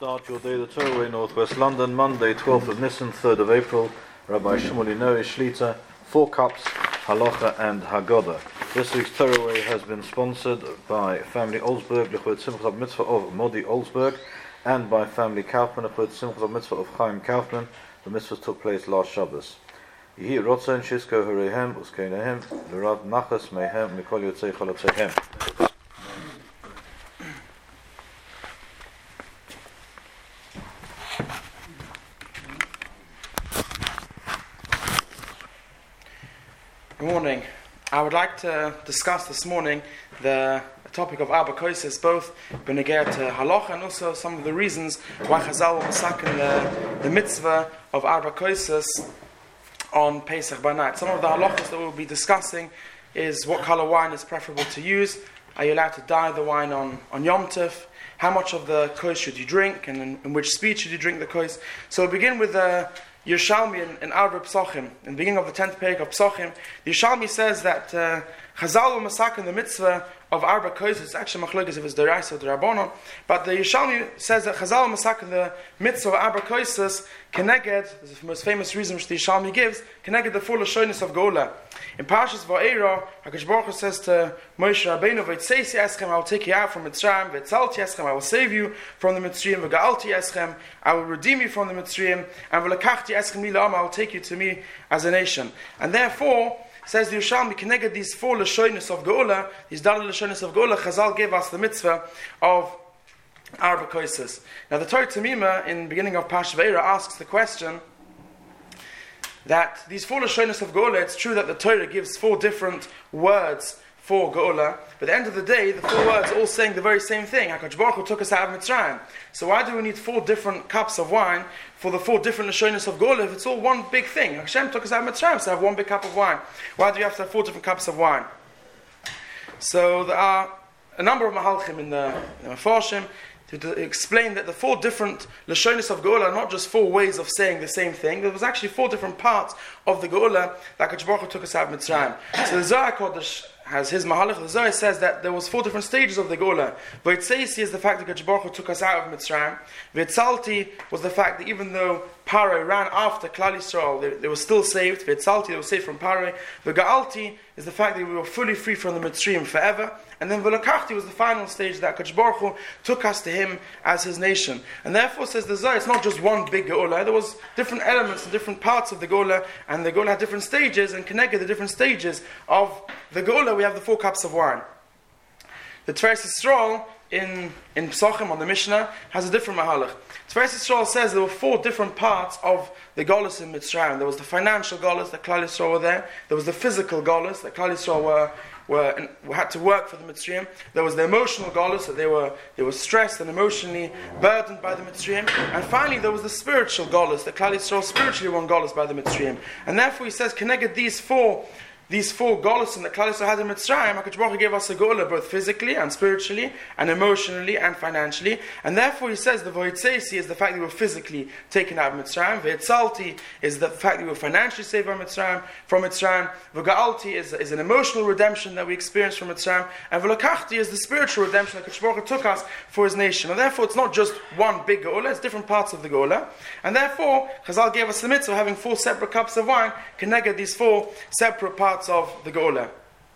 Start your day the Torah Way, Northwest London, Monday, 12th of Nisan, 3rd of April. Rabbi Shmuel Noe Shlita, 4 cups, Halacha and Haggadah. This week's Torah Way has been sponsored by family Olsberg, L'chut Simchas Mitzvah of Modi Olsberg, and by family Kaufman, L'chut Simchas Mitzvah of Chaim Kaufman. The mitzvahs took place last Shabbos. Yehi Rotzen Shisko Horeihem Uskeinahem L'Rav Nachas Meihem Mikol Yotzei Chalotzeihem. Good morning. I would like to discuss this morning the topic of Arba Koises, both benegea to halacha and also some of the reasons why Chazal will masaken the mitzvah of Arba Koises on Pesach by night. Some of the halachas that we'll be discussing is what color wine is preferable to use. Are you allowed to dye the wine on Yom Tov? How much of the kois should you drink, and in which speed should you drink the kois? So we'll begin with Yerushalmi in Arba Psochim, in the beginning of the 10th page of Psochim. The Yerushalmi says that Chazal will masaken the mitzvah of Arba Kois. It's actually machlokes if it's Deraisa or Derabanan, but the Yerushalmi says that Chazal will masaken the mitzvah of Arba Kois keneged, this is the most famous reason which the Yerushalmi gives, keneged the full shoyness of Geula. In Parshas Va'era, HaKadosh Baruch Hu says to Moshe Rabbeinu, "V'tzeisi eschem, I will take you out from Mitzrayim. V'tzalti eschem, I will save you from the Mitzrayim. V'ga'alti eschem, I will redeem you from the Mitzrayim. And v'lekachti eschem li la'am, I will take you to me as a nation." And therefore, says the Yerushalmi, connected these 4 lashonis of Geula, these dalil lashonis of Geula, Chazal gave us the mitzvah of Arba Koises. Now the Torah Tamima, in the beginning of Parshas Va'era, asks the question that these 4 lashonis of Geula, it's true that the Torah gives 4 different words for Geula, but at the end of the day, the 4 words are all saying the very same thing. HaKadosh Baruch Hu took us out of Mitzrayim. So why do we need 4 different cups of wine for the 4 different lashonis of Geula if it's all one big thing? Hashem took us out of Mitzrayim, so have 1 big cup of wine. Why do you have to have 4 different cups of wine? So there are a number of mahalchim in the Mefarshim to explain that the 4 different lashonis of Geula are not just 4 ways of saying the same thing. There was actually 4 different parts of the Geula that HaKadosh Baruch Hu took us out of Mitzrayim. So the Zohar Kodesh has his mahalach. The Zohar says that there was 4 different stages of the Geula. V'tzeisi is the fact that HaKadosh Baruch Hu took us out of Mitzrayim. V'tzalti was the fact that even though Paro ran after Klal Yisrael, they were still saved. V'tzalti, they were saved from Paro. V'ga'alti is the fact that we were fully free from the Mitzrayim forever. And then V'lekachti was the final stage that HaKadosh Baruch Hu took us to Him as His nation. And therefore, says the Zohar, it's not just one big Geula. There was different elements and different parts of the Geula, and the Geula had different stages, and connected the different stages of the Geula, we have the 4 cups of wine. The Tveres Yisrael in Psochim on the Mishnah has a different mahalach. Tveres Yisrael says there were 4 different parts of the Golus in Mitzrayim. There was the financial Golus, that Klal Yisrael were there. There was the physical Golus, that Klal Yisrael had to work for the Mitzrayim. There was the emotional Golus, that they were stressed and emotionally burdened by the Mitzrayim. And finally there was the spiritual Golus, that Klal Yisrael spiritually were Golus by the Mitzrayim. And therefore he says, connected these four Golus and the Klal Yisrael had in Mitzrayim, HaKadosh Baruch Hu gave us a Geula both physically and spiritually and emotionally and financially. And therefore he says the V'tzeisi is the fact that we were physically taken out of Mitzrayim. V'tzalti is the fact that we were financially saved from Mitzrayim. V'ga'alti is an emotional redemption that we experienced from Mitzrayim. And V'lekachti is the spiritual redemption that HaKadosh Baruch Hu took us for His nation. And therefore it's not just one big Geula, it's different parts of the Geula. And therefore Chazal gave us the mitzvah of having 4 separate cups of wine, connected these 4 separate parts of the Geula.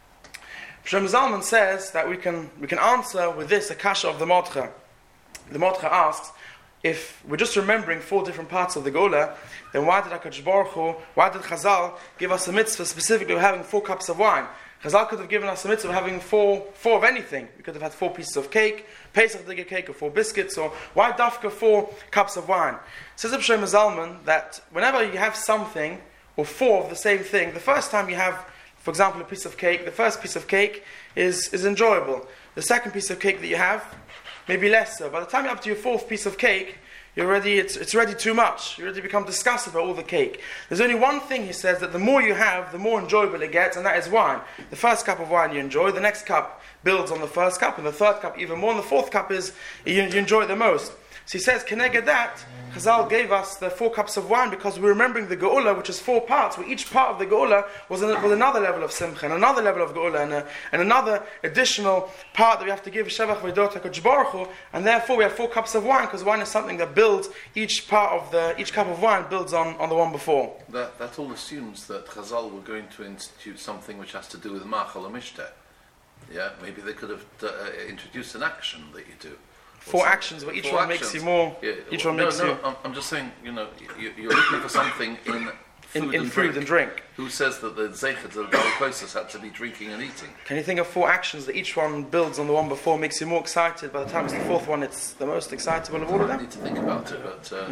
Shlomo Zalman says that we can answer with this a kasha of the Mordcha. The Mordcha asks, if we're just remembering 4 different parts of the Geula, then why did HaKadosh Baruch Hu, why did Chazal give us a mitzvah specifically of having 4 cups of wine? Chazal could have given us a mitzvah of having 4 of anything. We could have had 4 pieces of cake, Pesach Digger cake, or 4 biscuits, or why dafka 4 cups of wine? Says Shlomo Zalman that whenever you have something, or 4 of the same thing, the first time you have, for example, a piece of cake, the first piece of cake is enjoyable. The second piece of cake that you have, maybe less so. By the time you're up to your 4th piece of cake, it's already too much. You already become disgusted by all the cake. There's only one thing, he says, that the more you have, the more enjoyable it gets, and that is wine. The first cup of wine you enjoy, the next cup builds on the first cup, and the third cup even more, and the 4th cup is you enjoy it the most. So he says, Keneged that, Chazal gave us the 4 cups of wine because we're remembering the Geula, which is 4 parts, where each part of the Geula was another level of Simcha, and another level of Geula, and another additional part that we have to give Shevach V'Dot HaKadosh Baruch Hu, and therefore we have 4 cups of wine, because wine is something that builds, each cup of wine builds on the one before. That all assumes that Chazal were going to institute something which has to do with Machal Mishteh. Yeah, maybe they could have introduced an action that you do. 4 actions, but each one makes you more. Yeah, each one makes you. I'm just saying, you're looking for something in food and drink. Who says that the Zeichet of the Galakosas had to be drinking and eating? Can you think of 4 actions that each one builds on the one before, makes you more excited? By the time it's the 4th one, it's the most excitable of all of them. I need to think about it, but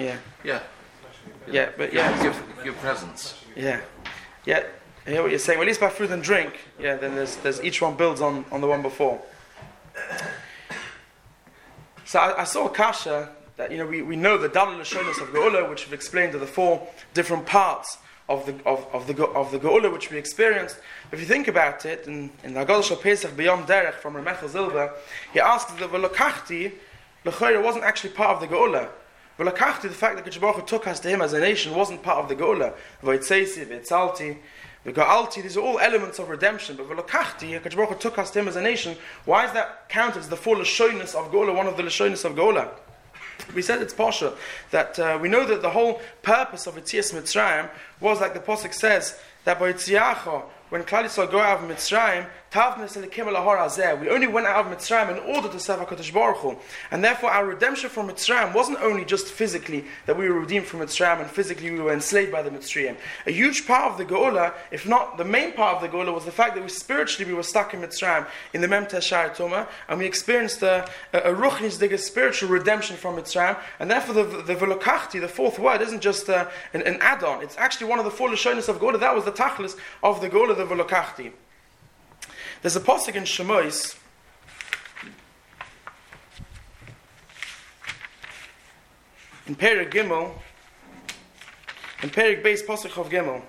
give presents. Yeah. I hear what you're saying. Well, at least by food and drink, then there's each one builds on the one before. So I saw a kasha that we know the Dalil Lashonos of Geula, which we've explained are the 4 different parts of the Geula which we experienced. If you think about it, in the Haggadah Shal Pesach B'Yom Derech from Ramechel Zilber, he asks that V'lokachti L'chayra wasn't actually part of the Geula. V'lokachti, the fact that Kadosh Baruch Hu took us to him as a nation, wasn't part of the Geula. V'yitzeisi, v'yitzalti, v'ga'alti, these are all elements of redemption. But v'lokachti, Kadosh Baruch Hu took us to him as a nation. Why is that counted as the 4 Lashonos of Geula, one of the Lashonos of Geula? We said it's Pasha, that we know that the whole purpose of Yetzias Mitzrayim was, like the Pasuk says, that by Yitziacha, when Klal Yisrael go out of Mitzrayim, we only went out of Mitzrayim in order to serve HaKadosh Baruch Hu. And therefore our redemption from Mitzrayim wasn't only just physically that we were redeemed from Mitzrayim and physically we were enslaved by the Mitzrayim. A huge part of the Geula, if not the main part of the Geula, was the fact that we were stuck in Mitzrayim, in the Mem Teshar Toma, and we experienced a ruchnis digga spiritual redemption from Mitzrayim. And therefore the Velokachti, the 4th word, isn't just an add-on. It's actually one of the 4 Lashonos of Geula. That was the Tachlis of the Geula, the Velokachti. There's a pasuk in Shemos in Perek Gimel, in Perek Beis pasuk of Gimel.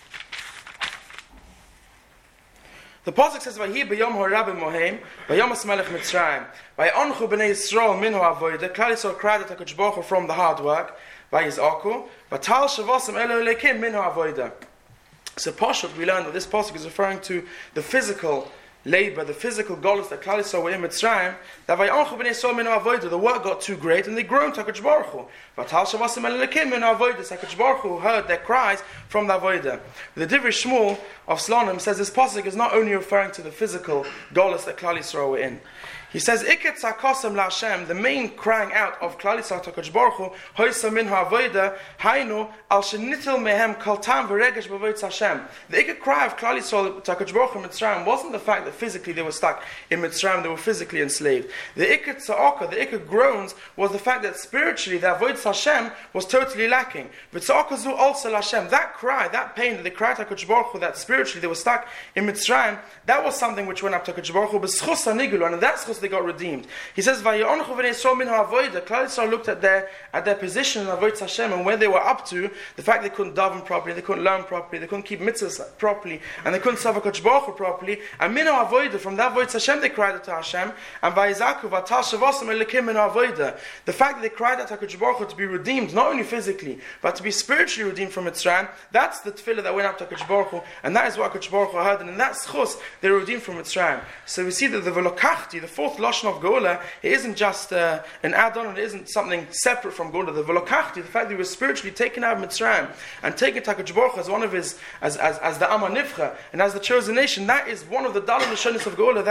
The pasuk says, "Vayhi b'yom horabim mohem, v'yom asmelech Mitzrayim, v'yanchu b'nei Yisrael minhu avoda." Klal Yisrael cried to HaKadosh Baruch Hu from the hard work, v'yizaku, v'tal shavasam elo elekim minhu avoda. So Pashut, we learned that this pasuk is referring to the physical labor, the physical goals that Klal Yisrael were in Mitzrayim, that Vayanchu b'nei Yisrael min ha'avodah, the work got too great and they groaned to HaKadosh Baruch Hu. V'tal shavasam el elekim min ha'avodah, HaKadosh Baruch Hu heard their cries from the avodah. The Divrei Shmuel of Slonim says this pasuk is not only referring to the physical goals that Klal Yisrael were in. He says, "Iket tzakosem la'Hashem," the main crying out of Klal Yisrael to HaKadosh Baruch Hu, hoisa minhu avodah, hainu al shenitel mehem kaltam v'regesh b'avodas Hashem. The iket cry of Klal Yisrael to HaKadosh Baruch Hu in Mitzrayim wasn't the fact that physically they were stuck in Mitzrayim, they were physically enslaved. The iket tza'aka, the iket groans, was the fact that spiritually the avodas Hashem was totally lacking. V'tza'aka zu also l'Hashem. That cry, that pain that they cried to HaKadosh Baruch Hu, that spiritually they were stuck in Mitzrayim, that was something which went up to HaKadosh Baruch Hu, b'schus ha'nigulu, and that's they got redeemed. He says, "Vayanchu b'nei Yisrael min ha'avodah." Klal Yisrael looked at their position in avodas Hashem and where they were up to, the fact they couldn't daven properly, they couldn't learn properly, they couldn't keep mitzvahs properly, and they couldn't serve HaKadosh Baruch Hu properly. And min ha'avodah, from that avodas Hashem they cried out to Hashem. And vayizaku v'tal shavasam elekim min ha'avodah. The fact that they cried out to HaKadosh Baruch Hu to be redeemed, not only physically, but to be spiritually redeemed from Mitzrayim, that's the tefillah that went up to HaKadosh Baruch Hu, and that is what HaKadosh Baruch Hu heard, and in that schus they were redeemed from Mitzrayim. So we see that the Velokachti, the 4th Lashon of Geula, it isn't just an add-on, and it isn't something separate from Geula. The Velokachti, the fact that he was spiritually taken out of Mitzrayim and taken to HaKadosh Baruch Hu as one of his, as the Am HaNivcha, and as the chosen nation, that is one of the Dalil Lashonos of Geula.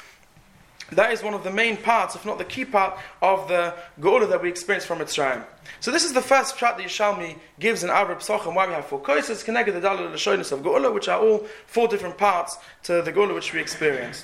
That is one of the main parts, if not the key part, of the Geula that we experience from Mitzrayim. So this is the first pshat that Yerushalmi gives in Arba Pesachim, why we have 4 kosos, connected the Dalil Lashonos of Geula, which are all 4 different parts to the Geula which we experience.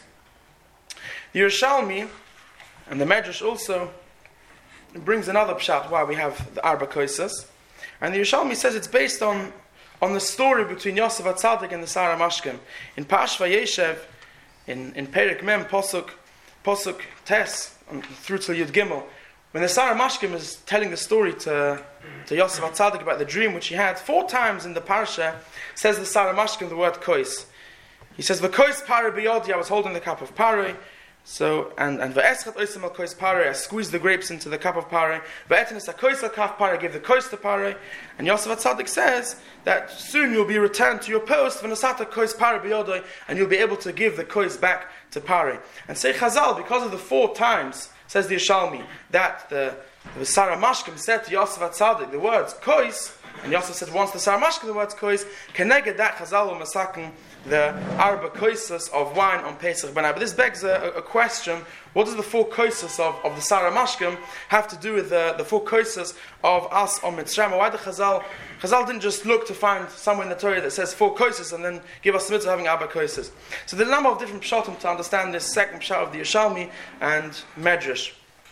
The Yerushalmi and the Medrash also brings another pshat why we have the Arba kosos, and the Yerushalmi says it's based on the story between Yosef HaTzadik and the Sarah Mashkim. In Pash Vayeshev, in Perek Mem, Posuk Tes, through to Yud Gimel, when the Sarah Mashkim is telling the story to Yosef HaTzadik about the dream which he had, 4 times in the parasha says the Sarah Mashkim the word kois. He says, "V'kois paroi b'yodi," I was holding the cup of paroi. So, and ve'eschat oisem al kois parei, I squeeze the grapes into the cup of parei. Ve'etenis ha-kois al kaf parei, I give the kois to parei. And Yosef HaTzadik says that soon you'll be returned to your post, v'nasata kois parei b'yodoi, and you'll be able to give the kois back to parei. And say Chazal, because of the 4 times, says the Yishalmi, that the Sarah Mashkim said to Yosef HaTzadik the words kois, and Yosef said once the Sarah Mashkim the words kois, keneged that Chazal will masakin the arba koisos of wine on Pesach Banai. But this begs a question: what does the 4 koisos of the Sarah Mashkim have to do with the 4 koisos of us on Mitzrayim? Why did Chazal didn't just look to find somewhere in the Torah that says 4 koisos and then give us the mitzvah of having arba koisos? So there's a number of different pshatim to understand this second pshat of the Yishalmi and Medrash.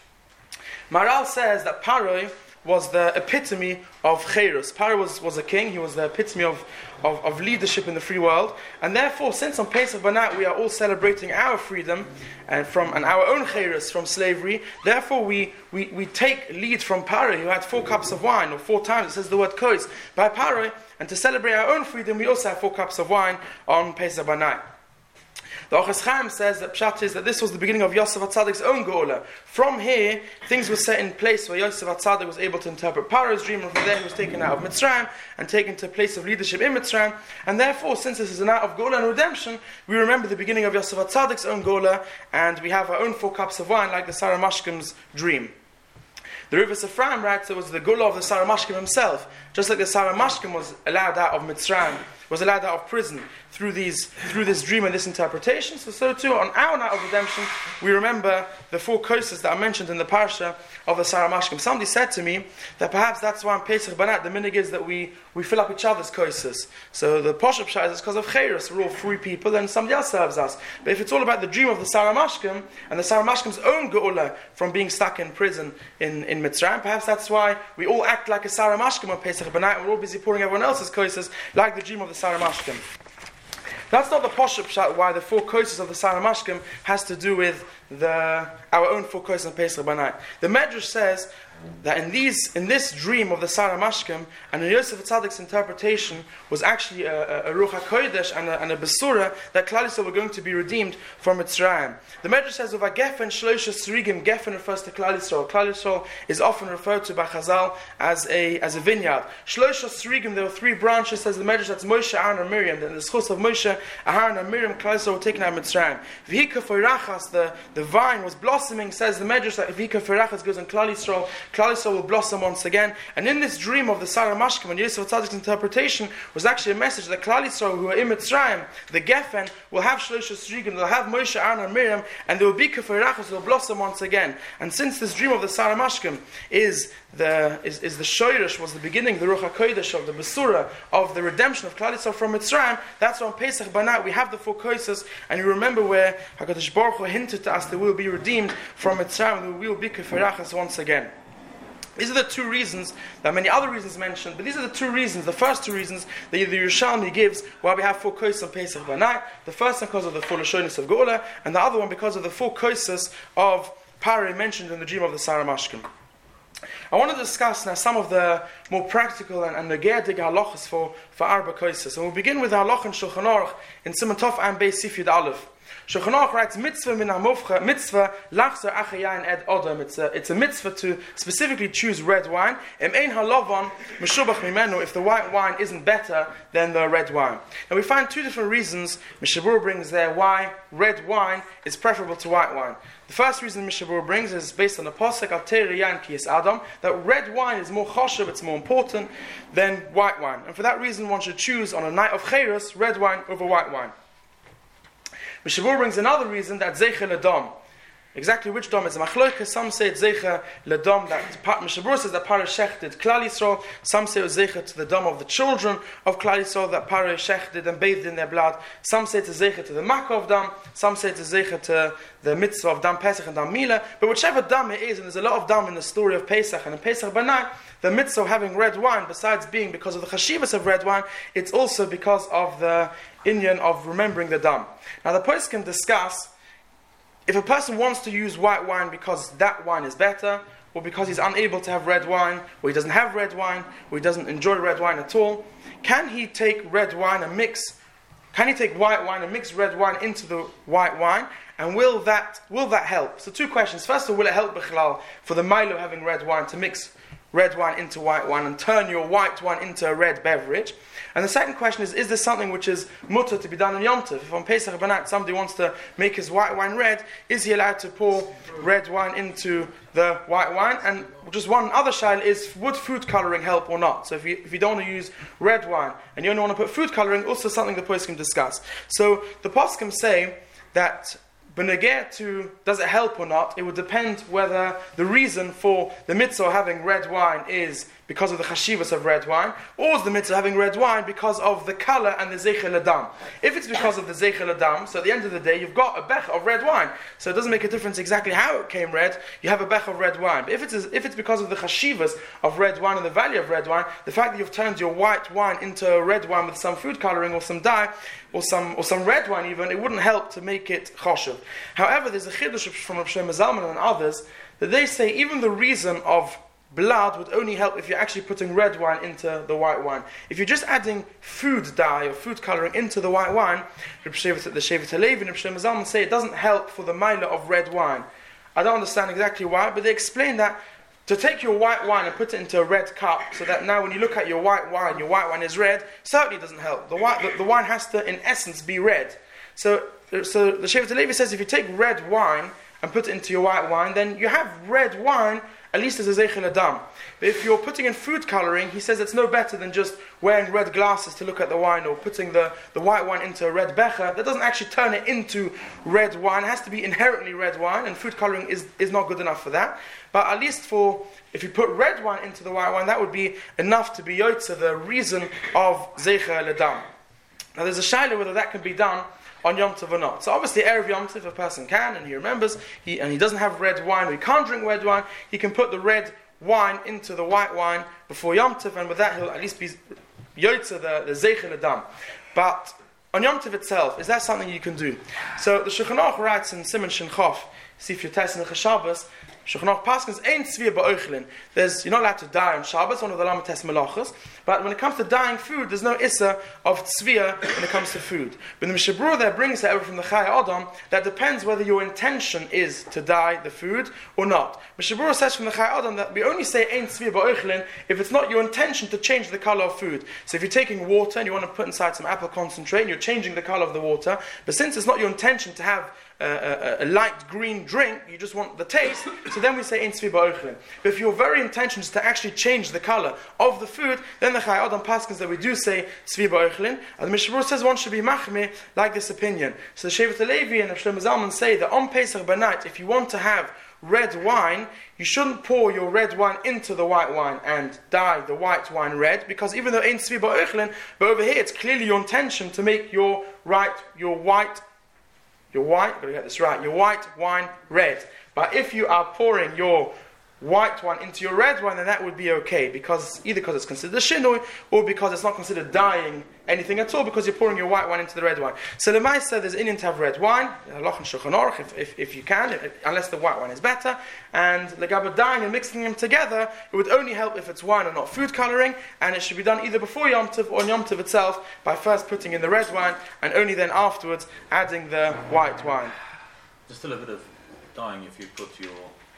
Maral says that Paroi was the epitome of Cherus. Paroi was a king. He was the epitome of leadership in the free world. And therefore, since on Pesach Banat we are all celebrating our freedom and our own Cherus from slavery, therefore we take lead from Paroi, who had 4 cups of wine, or 4 times it says the word kois, by Paroi. And to celebrate our own freedom, we also have 4 cups of wine on Pesach Banat. The Ochas Chaim says that Pshat is that this was the beginning of Yosef HaTzadik's own Geula. From here, things were set in place where Yosef HaTzadik was able to interpret Paro's dream, and from there he was taken out of Mitzrayim and taken to a place of leadership in Mitzrayim. And therefore, since this is an act of Geula and redemption, we remember the beginning of Yosef HaTzadik's own Geula, and we have our own 4 cups of wine like the Sarah Mashkim's dream. The Rivas Ephraim writes it was the Geula of the Sarah Mashkim himself, just like the Sarah Mashkim was allowed out of Mitzrayim, was allowed out of prison through this dream and this interpretation. So too, on our night of redemption, we remember the 4 koisos that are mentioned in the parsha of the Sarah Mashkim. Somebody said to me that perhaps that's why on Pesach Banat the minhag is that we fill up each other's koisos. So the Poshup Shai is because of Cherus. We're all free people and somebody else serves us. But if it's all about the dream of the Sarah Mashkim and the Sarah Mashkim's own geula from being stuck in prison in Mitzrayim, perhaps that's why we all act like a Sarah Mashkim on Pesach Banat and we're all busy pouring everyone else's koisos like the dream of the Sarah Mashkim. That's not the Poshup Pshat why the 4 koisos of the Sarah Mashkim has to do with our own 4 koisos on Pesach Banai. The Medrash says that in this dream of the Sarah Mashkim and in Yosef HaTzadik's interpretation was actually a Ruach HaKodesh and a Besura that Klal Yisrael were going to be redeemed from Mitzrayim. The Medrash says, Uva Geffen Shlosha Srigim, Geffen refers to Klal Yisrael. Klal Yisrael is often referred to by Chazal as a vineyard. Shlosha Srigim, there were 3 branches, says the Medrash, that's Moshe, Aaron, and Miriam. Then the schus of Moshe, Aaron, and Miriam, Klal Yisrael were taken out of Mitzrayim. V'hika Feirachas, the vine was blossoming, says the Medrash, that V'hika Feirachas goes on Klal Yisrael will blossom once again. And in this dream of the Sarah Mashkim and Yosef HaTzadik's interpretation was actually a message that Klal Yisrael who are in Mitzrayim, the Geffen, will have Shlosha Srigim, they'll have Moshe, Aaron, and Miriam, and there will be Keferachos, will blossom once again. And since this dream of the Sarah Mashkim is the Shoirish, was the beginning, the Ruach HaKodesh of the Besura of the redemption of Klal Yisrael from Mitzrayim, that's why on Pesach Banat we have the 4 koisos, and you remember where HaKadosh Baruch Hu hinted to us that we will be redeemed from Mitzrayim, and we will be Keferachos once again. These are the 2 reasons. There are many other reasons mentioned, but these are the 2 reasons, the first 2 reasons that the Yerushalmi gives why we have 4 koisos on Pesach Banai. The first one because of the 4 Lashonis of Geula, and the other one because of the 4 koisos of Paroi mentioned in the dream of the Sarah Mashkim. I want to discuss now some of the more practical and negedik halachas for arba koisos. And we'll begin with halach and Shulchan Aruch in Siman Tov and Beis Sif Yud Aleph. Shulchan Aruch writes, mitzvah min ha-mofcha, mitzvah lachzer achayayin ed odom. It's a mitzvah to specifically choose red wine. Em ein halavan meshubach mimenu, if the white wine isn't better than the red wine. Now we find 2 different reasons Mishabur brings there why red wine is preferable to white wine. The first reason Mishabur brings is based on the pasuk al Yain ki es Adam, that red wine is more choshev, it's more important than white wine. And for that reason one should choose on a night of Cherus red wine over white wine. Mishabur brings another reason that Zeicha Ledom. Exactly which dom is a machloka. Some say it's Zeicha Ledom, that Mishabur says that Paroi shechted Klal Yisrael. Some say it's Zeicha to the dom of the children of Klal Yisrael, that Paroi shechted and bathed in their blood. Some say it's Zeicha to the Makov dam. Some say it's Zeicha to the mitzvah of Dam Pesach and Dam Mila. But whichever dam it is, and there's a lot of dam in the story of Pesach, and in Pesach Banai, the mitzvah of having red wine, besides being because of the chashivas of red wine, it's also because of the inyan of remembering the dam. Now the poskim discuss if a person wants to use white wine because that wine is better, or because he's unable to have red wine, or he doesn't have red wine, or he doesn't enjoy red wine at all, can he take red wine and mix? Can he take white wine and mix red wine into the white wine And will that help? So 2 questions. First of all, will it help Bichlal for the Milo having red wine to mix red wine into white wine and turn your white wine into a red beverage? And the second question is this something which is mutter to be done on Yom Tov? If on Pesach Banat somebody wants to make his white wine red, is he allowed to pour red wine into the white wine? And just one other shaila is, would food colouring help or not? So if you don't want to use red wine and you only want to put food colouring, also something the poskim discuss. So the poskim say that B'negeh to does it help or not, it would depend whether the reason for the mitzvah having red wine is because of the chashivas of red wine, or is the mitzvah having red wine because of the color and the zeichel adam. If it's because of the zeichel adam, so at the end of the day you've got a bech of red wine, so it doesn't make a difference exactly how it came red, you have a bech of red wine. But if it's because of the chashivas of red wine and the value of red wine, the fact that you've turned your white wine into a red wine with some food coloring or some dye, or some red wine even, it wouldn't help to make it choshev. However, there's a chiddush from Rav Shlomo Zalman and others that they say even the reason of blood would only help if you're actually putting red wine into the white wine. If you're just adding food dye or food colouring into the white wine, the Shevet Halevi and Rav Shlomo Zalman say it doesn't help for the milah of red wine. I don't understand exactly why, but they explain that to take your white wine and put it into a red cup, so that now when you look at your white wine is red, certainly doesn't help. The wine has to, in essence, be red. So the Shevet Halevi says if you take red wine and put it into your white wine, then you have red wine, at least as a zeichel adam. But if you're putting in food colouring, he says it's no better than just wearing red glasses to look at the wine, or putting the white wine into a red becher. That doesn't actually turn it into red wine. It has to be inherently red wine, and food colouring is not good enough for that. But at least if you put red wine into the white wine, that would be enough to be yotze, the reason of zeichel adam. Now there's a shaila whether that can be done on Yom Tov or not. So obviously Erev Yom Tov, a person can, and he remembers, and he doesn't have red wine, or he can't drink red wine, he can put the red wine into the white wine before Yom Tov, and with that he'll at least be yotze, the zeichel adam. But on Yom Tov itself, is that something you can do? So the Shulchan Aruch writes in Siman Shin Chof, see if you're testing the Shabbos, Shulchan Aruch paskins ein tzvia ba'ochlin. You're not allowed to dye on Shabbos, one of the Lama Tes Melachos. But when it comes to dyeing food, there's no issa of tzvia when it comes to food. But the Mishnah Berurah there brings that over from the Chai Adam, that depends whether your intention is to dye the food or not. Mishnah Berurah says from the Chai Adam that we only say ein tzvia ba'ochlin if it's not your intention to change the color of food. So if you're taking water and you want to put inside some apple concentrate, and you're changing the color of the water, but since it's not your intention to have a light green drink, you just want the taste, so then we say ein tzvi ba'ochlin. But if your very intention is to actually change the color of the food, then the Chai Adam paskins that we do say tzvi ba'ochlin. And the Mishnah Berurah says one should be machmir like this opinion. So the Shevet Halevi and Rav Shlomo Zalman say that on Pesach Banat, if you want to have red wine, you shouldn't pour your red wine into the white wine and dye the white wine red, because even though ein tzvi ba'ochlin, but over here it's clearly your intention to make your white wine red. But if you are pouring your white wine into your red wine, then that would be okay, because it's considered a shinui, or because it's not considered dyeing anything at all, because you're pouring your white wine into the red wine. So the Lemaisa, there's an inyan to have red wine, halach and Shulchan Aruch, if you can, unless the white wine is better. And legaba dyeing and mixing them together, it would only help if it's wine and not food colouring, and it should be done either before Yom Tov or on Yom Tov itself, by first putting in the red wine, and only then afterwards adding the white wine. There's still a bit of dyeing if you put your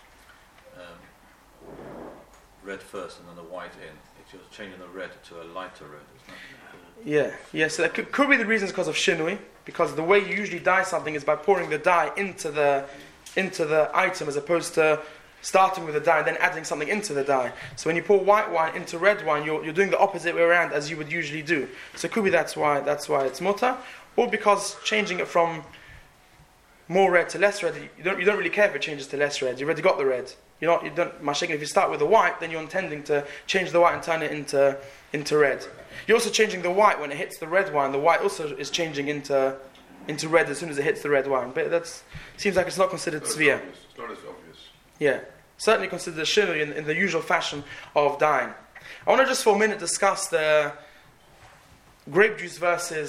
red first and then the white in. It's just changing the red to a lighter red, isn't it? Yeah. So that could be the reasons because of shinui, because the way you usually dye something is by pouring the dye into the item, as opposed to starting with the dye and then adding something into the dye. So when you pour white wine into red wine, you're doing the opposite way around as you would usually do. So it could be that's why it's mutter, or because changing it from more red to less red, you don't really care if it changes to less red. You already got the red. You don't. If you start with the white, then you're intending to change the white and turn it into red. You're also changing the white when it hits the red wine. The white also is changing into red as soon as it hits the red wine. But that seems like it's not considered tzvia. It's not as obvious. Yeah, certainly considered a shinui in the usual fashion of dyeing. I want to just for a minute discuss the grape juice versus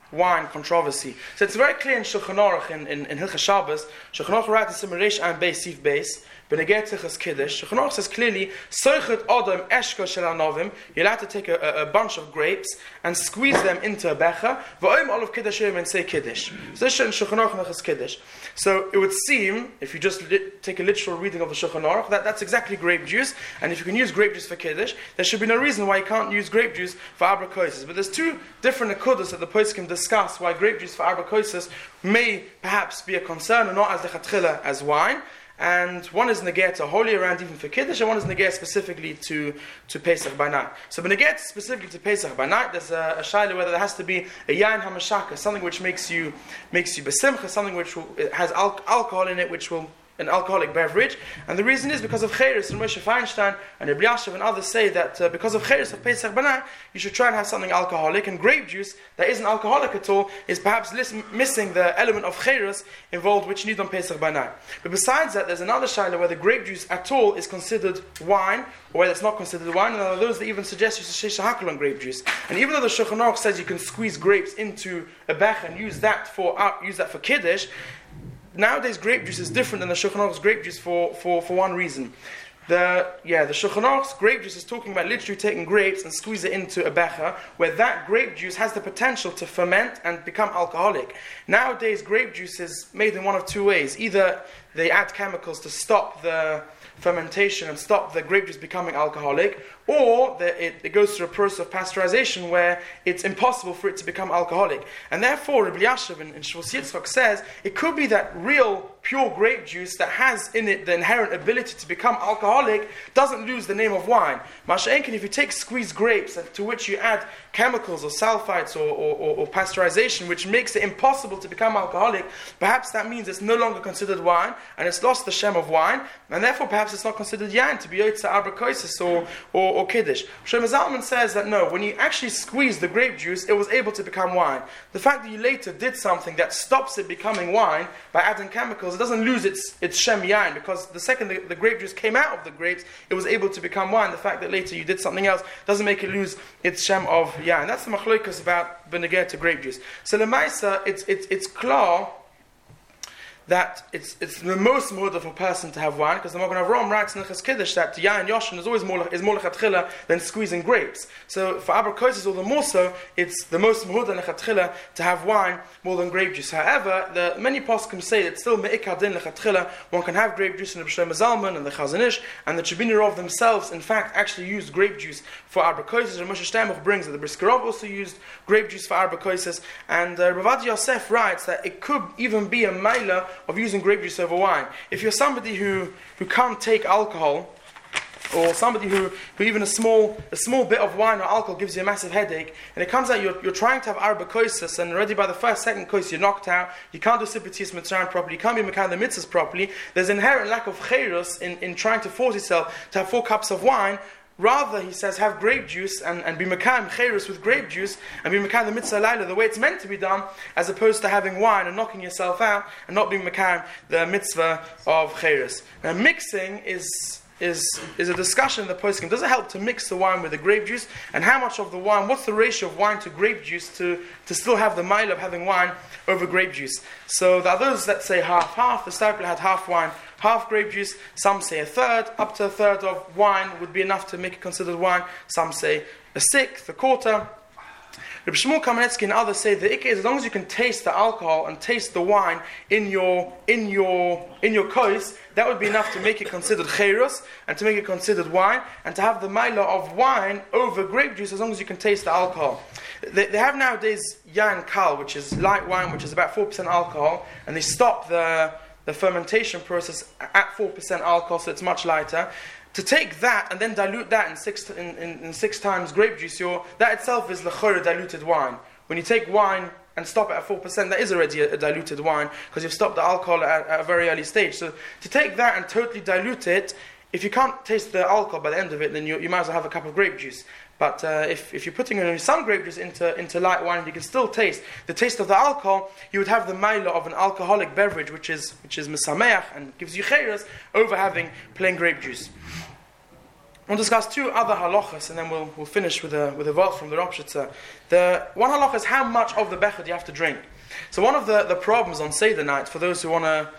wine controversy. So it's very clear in Shulchan Aruch, in Hilchos Shabbos, Shulchan Aruch writes in Simon Reish and Beis Sif Beis, Beneget Tzechas Kiddush. Shulchan Aruch says clearly, Soichet Adam Eshka Shel Anovim, you're allowed to take a bunch of grapes and squeeze them into a becher, V'oim Olav Kiddush and say Kiddush. So this is in Shulchan Aruch Hilchos Kiddush. So it would seem, if you just take a literal reading of the Shulchan Aruch, that's exactly grape juice, and if you can use grape juice for Kiddush, there should be no reason why you can't use grape juice for Arba Kosos. But there's two different nekudas that the poskim discuss why grape juice for Arba Kosos may perhaps be a concern, and not as the chatchila as wine. And one is negeh to holy around even for Kiddush, and one is negeh specifically to Pesach by night. So negeh specifically to Pesach by night, there's a shaila whether there has to be a yain hamashaka, something which makes you besimcha, something which has alcohol in it, which will an alcoholic beverage, and the reason is because of Cheres, and Moshe Feinstein and Rabbi Yashav and others say that because of Cheres of Pesach Banai, you should try and have something alcoholic, and grape juice that isn't alcoholic at all is perhaps missing the element of Cheres involved which you need on Pesach Banai. But besides that, there's another shaila whether grape juice at all is considered wine, or whether it's not considered wine, and there are those that even suggest you should say shahakal on grape juice. And even though the Shulchan Aruch says you can squeeze grapes into a bech and use that for Kiddush, nowadays grape juice is different than the Shulchan Aruch's grape juice for one reason. The Shulchan Aruch's grape juice is talking about literally taking grapes and squeeze it into a becher, where that grape juice has the potential to ferment and become alcoholic. Nowadays grape juice is made in one of two ways. Either they add chemicals to stop the fermentation and stop the grape juice becoming alcoholic, or it goes through a process of pasteurization where it's impossible for it to become alcoholic. And therefore, Rabbi Yashav in Shavuos Yitzchak says it could be that real pure grape juice that has in it the inherent ability to become alcoholic doesn't lose the name of wine. Masha'enkin, if you take squeezed grapes to which you add chemicals or sulfites or pasteurization, which makes it impossible to become alcoholic, perhaps that means it's no longer considered wine and it's lost the shem of wine, and therefore perhaps it's not considered yain to be yotze arba kosos or Kiddush. Shlomo Zalman says that no, when you actually squeeze the grape juice, it was able to become wine. The fact that you later did something that stops it becoming wine by adding chemicals, it doesn't lose its shem yain, because the second the grape juice came out of the grapes, it was able to become wine. The fact that later you did something else doesn't make it lose its shem of yain. That's the machlokas about beneger to grape juice. So lemaisa, it's klar that it's the most muhad of a person to have wine, because the Magen Avraham writes in the Hilchos Kiddush that yain yoshin is always more lechatchila than squeezing grapes. So for Arba Kosos, all the more so, it's the most muhad and lechatchila to have wine more than grape juice. However, many poskim say that still me'ikar din lechatchila, one can have grape juice in the Shlomo Zalman and the Chazon Ish, and the Chibin Rov themselves, in fact, actually used grape juice for Arba Kosos. And Moshe Steinbuch brings that the Brisker Rov also used grape juice for Arba Kosos, and Ravad Yosef writes that it could even be a maila of using grape juice over wine. If you're somebody who can't take alcohol, or somebody who even a small bit of wine or alcohol gives you a massive headache, and it comes out you're trying to have arba kosos, and already by the second kos you're knocked out, you can't do sipatis mitzrayim properly, you can't be mekayim the mitzvahs properly, there's inherent lack of cheirus in trying to force yourself to have 4 cups of wine. Rather, he says, have grape juice and be mekayim cheirus with grape juice and be mekayim the mitzvah laila the way it's meant to be done, as opposed to having wine and knocking yourself out and not being mekayim the mitzvah of cheirus. Now, mixing is a discussion in the poskim. Does it help to mix the wine with the grape juice? And how much of the wine, what's the ratio of wine to grape juice to still have the mile of having wine over grape juice? So there are those that say half. The Stapler had half wine, half grape juice. Some say a third. Up to a third of wine would be enough to make it considered wine. Some say a sixth, a quarter. Reb Shmuel Kamenetsky and others say the ikka is as long as you can taste the alcohol and taste the wine in your kos, that would be enough to make it considered cheirus and to make it considered wine, and to have the maila of wine over grape juice as long as you can taste the alcohol. They have nowadays yain kal, which is light wine, which is about 4% alcohol, and they stop the fermentation process at 4% alcohol, so it's much lighter. To take that and then dilute that in 6 times grape juice, that itself is l'chora diluted wine. When you take wine and stop it at 4%, that is already a diluted wine, because you've stopped the alcohol at a very early stage. So to take that and totally dilute it, if you can't taste the alcohol by the end of it, then you might as well have a cup of grape juice. But if you're putting only some grape juice into light wine, you can still taste the taste of the alcohol. You would have the maila of an alcoholic beverage, which is misameach and gives you cheirus, over having plain grape juice. We'll discuss two other halachas, and then we'll finish with a vart from the Ropshitzer. The one halacha is how much of the becher do you have to drink. So one of the problems on Seder night, for those who want to,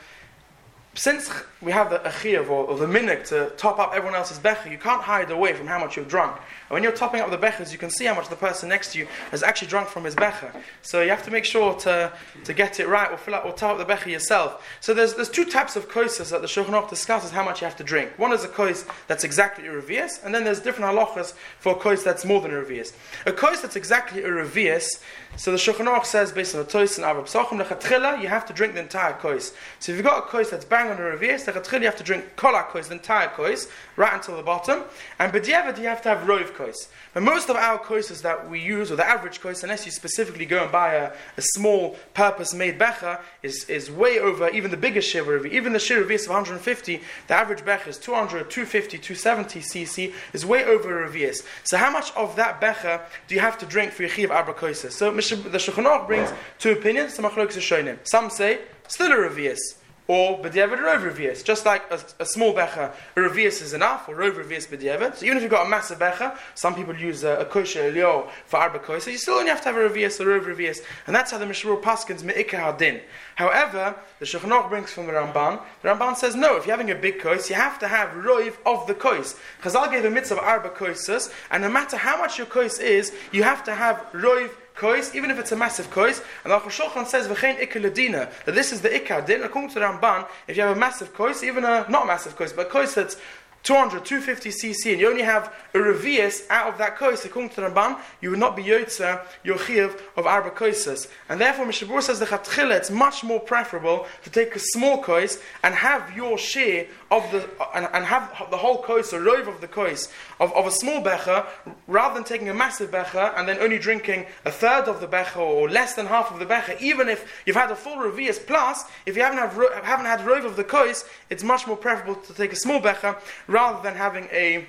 since we have the chiyuv or the minhag to top up everyone else's becher, you can't hide away from how much you've drunk. And when you're topping up the bechers, you can see how much the person next to you has actually drunk from his becher. So you have to make sure to get it right, or fill up, or top up the becher yourself. So there's two types of koises that the Shulchan Aruch discusses how much you have to drink. One is a kois that's exactly a revius, and then there's different halachas for a kois that's more than a revius. A kois that's exactly a revius, so the Shulchan Aruch says, based on the tois and Arab Psachim, lechatchila, you have to drink the entire kois. So if you've got a kois that's bang on a revius, lechatchila, you have to drink kol kois, the entire kois, right until the bottom, and b'diavad you have to have rov kois. But most of our koises that we use, or the average kois, unless you specifically go and buy a small purpose-made becher, is way over even the biggest shir revi. Even the shir revius of 150, the average becher is 200, 250, 270 cc, is way over a revius. So how much of that becher do you have to drink for your chiv arba koises? So the Shulchan Aruch brings two opinions, some machlokes shonim. Some say, still a revius, or b'diavad rov revius. Just like a small becher, a revius is enough, or rov revius b'diavad. So even if you've got a massive becher, some people use a kosher elio for arba koises, you still only have to have a revius, a rov revius. And that's how the Mishnah Berurah paskins me'ikar hadin. However, the Shulchan Aruch brings from the Ramban. The Ramban says, no, if you're having a big kois, you have to have rov of the kois. Chazal gave a mitzvah of arba koises, and no matter how much your kois is, you have to have rov kois, even if it's a massive kois. And the Aruch Shulchan says v'chein ikar ledina, that this is the ikar din. According to the Ramban, if you have a massive kois, even a not massive kois, but a kois that's 200, 250 cc, and you only have a revius out of that kois, according to the Ramban, you would not be yotza your chiyuv of arba koises. And therefore, Mishnah Berurah says the chatchila, it's much more preferable to take a small kois and have your share of the and have the whole kois, or rov of the kois of a small becher, rather than taking a massive becher and then only drinking a third of the becher or less than half of the becher. Even if you've had a full revius plus, if you haven't had rov of the kois, it's much more preferable to take a small becher rather than having a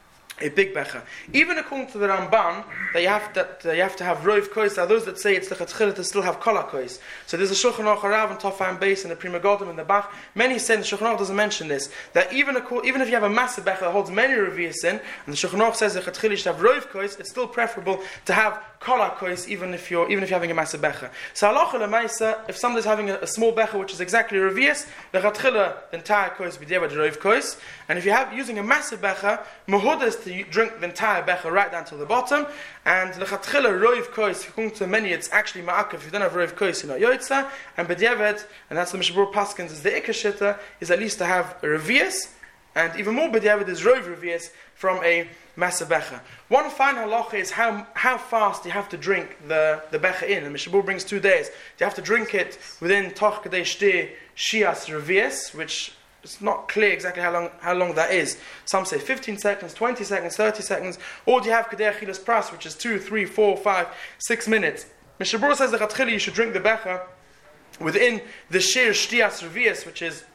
big becher. Even according to the Ramban, that you have to have rov kois. There are those that say it's the chatchila to still have kol kois. So there's a Shulchan Aruch Harav and Tofa and Beis and the Prima Godim and the Bach. Many say, the Shulchan Aruch doesn't mention this, that even if you have a massive becher that holds many revius in, and the Shulchan Aruch says the chatchila should have rov kois, it's still preferable to have kol kois even if you're having a massive becher. So halacha l'maisa, if somebody's having a small becher which is exactly a revius, the chatchila, the entire kois b'diavad rov kois, and if you're using a massive becher, mehuda is to drink the entire becher right down to the bottom, and the chatchila rov kois, according to many, it's actually ma'akav. If you don't have rov kois, you're not yotza, and b'diavad, and that's the Mishnah Berurah paskins, is the ikar shitta, is at least to have a revius, and even more b'diavad is rov revius from a massive becher. One final halacha is how fast you have to drink the becher in. The Mishnah Berurah brings 2 days. You have to drink it within toch kadei shte shias revius, which it's not clear exactly how long that is. Some say 15 seconds, 20 seconds, 30 seconds, or do you have kadei achilas pras, which is 2, 3, 4, 5, 6 minutes. Mishnah Berurah says the chatchila you should drink the becher within the shir shtias revius, which is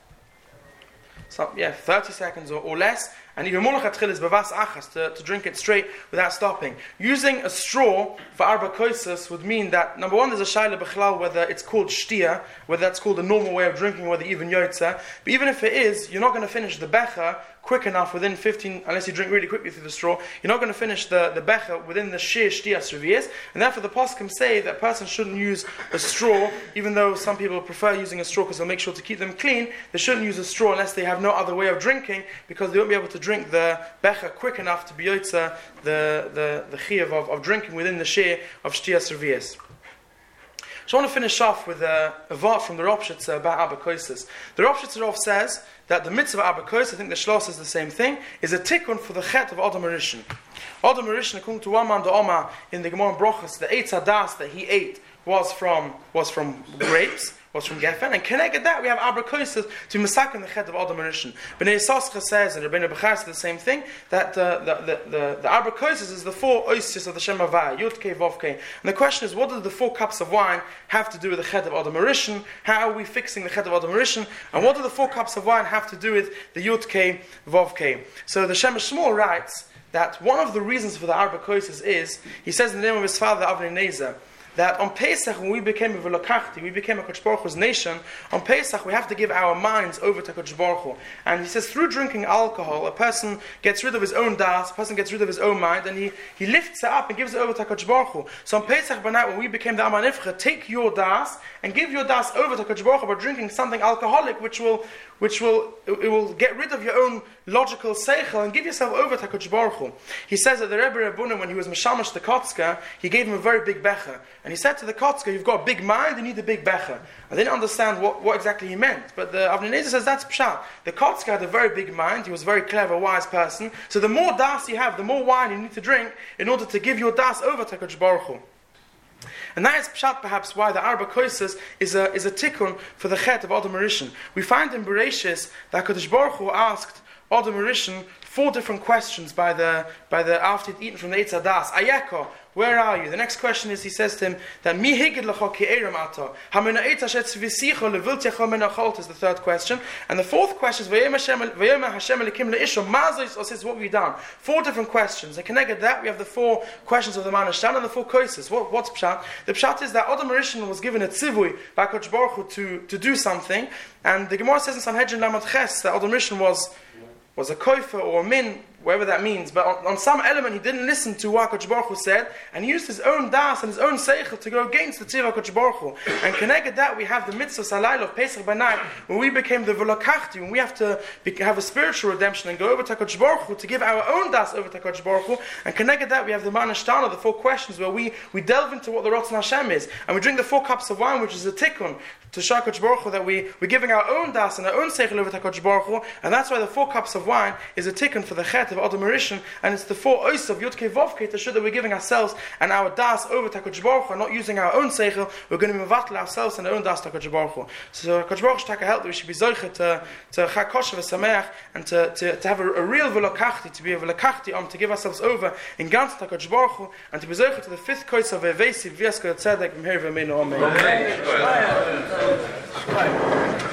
30 seconds or less. And even more lechatchila is bavas achas, to drink it straight without stopping. Using a straw for arba koises would mean that, number one, there's a shayla b'chlal whether it's called shtia, whether that's called a normal way of drinking, whether even yotza. But even if it is, you're not going to finish the becher quick enough within 15, unless you drink really quickly through the straw, you're not going to finish the becher within the shir shtias revius. And therefore the poskim say that a person shouldn't use a straw, even though some people prefer using a straw because they'll make sure to keep them clean. They shouldn't use a straw unless they have no other way of drinking, because they won't be able to drink the becher quick enough to be yotza the chiyuv of drinking within the shir of shtias revius. So I want to finish off with a vart from the Ropshitzer about arba koises. The Ropshitzer says that the mitzvah of arba kois, I think the Shlosh says the same thing, is a tikkun for the chet of Adam Rishon. Adam Rishon, according to one man the Oma in the Gemara Brochus, the eitz hadas that he ate was from grapes, was from Geffen, and connected that we have arba koises to masakin the chet of Adam Rishon. Bnei Yisachar says, and Rabbeinu Bechar says the same thing, that the arba koises is the 4 oisios of the Shem Havai, Yud Kei Vav Kei. And the question is, what do the 4 cups of wine have to do with the chet of Adam Rishon? How are we fixing the chet of Adam Rishon? And what do the 4 cups of wine have to do with the Yud Kei Vav Kei? So the Shem Shmuel writes that one of the reasons for the arba koises is, he says in the name of his father Avnei Nezer, that on Pesach, when we became a Velokachti, we became a Kodesh Baruch Hu's nation, on Pesach we have to give our minds over to Kodesh Baruch Hu. And he says through drinking alcohol, a person gets rid of his own das, a person gets rid of his own mind, and he lifts it up and gives it over to Kodesh Baruch Hu. So on Pesach by night, when we became the Aman Nifcha, take your das and give your das over to Kodesh Baruch Hu by drinking something alcoholic, which will get rid of your own logical seichel and give yourself over to HaKadosh Baruch Hu. He says that the Rebbe Rabbunim, when he was Meshamash the Kotzka, he gave him a very big becher. And he said to the Kotzka, you've got a big mind, you need a big becher. I didn't understand what exactly he meant, but the Avnei Nezer says that's pshat. The Kotzka had a very big mind, he was a very clever, wise person. So the more das you have, the more wine you need to drink in order to give your das over to HaKadosh Baruch Hu. And that is pshat, perhaps, why the Arba Koises is a tikkun for the chet of Adam Rishon. We find in Bereshis that Kodesh Baruch Hu asked Adam Rishon 4 different questions by the after he'd eaten from the Eitz Hadas. Ayeko, where are you? The next question is, he says to him that Mi higid lecho ki eram ato hamena et ashet tzvisicho levilt yecho men achalt is the 3rd question, and the 4th question is Vayom Hashem elikim leisho mazos osis, what have you done? 4 different questions. And connected that we have the 4 questions of the Man Ashtan and the 4 koises. What's pshat? The pshat is that Adam Rishon was given a tzivui by Kodesh Baruch Hu to do something, and the Gemara says in Sanhedrin Lamed Ches that Adam Rishon was a koifer or a min, whatever that means, but on some element he didn't listen to what HaKadosh Baruch Hu said, and he used his own das and his own seichel to go against the tzivah HaKadosh Baruch Hu. And connected that we have the mitzvah salayla of Pesach by night, when we became the Velokachti, when we have to have a spiritual redemption and go over to HaKadosh Baruch Hu to give our own das over to HaKadosh Baruch Hu. And connected that we have the Man Ashtana, the 4 questions where we delve into what the Ratzon Hashem is, and we drink the 4 cups of wine, which is a tikkun to show HaKadosh Baruch Hu that we're giving our own das and our own seichel over to HaKadosh Baruch Hu. And that's why the 4 cups of wine is a tikkun for the chet of Adam Rishon, and it's the 4 ois of Yud Kei Vav Kei to show that we're giving ourselves and our das over to HaKadosh Baruch Hu, and not using our own seichel. We're going to be mevatel ourselves and our own das to HaKadosh Baruch Hu. So HaKadosh Baruch Hu should take a help that we should be zoche to Chag Kosher v'Sameach, and to have a real Velokachti, to be a Velokachti, to give ourselves over in ganz to HaKadosh Baruch Hu, and to be zoche to the 5th kois of Evesi V'Yaskol Tzedek V'Mher V'Meinu Amen.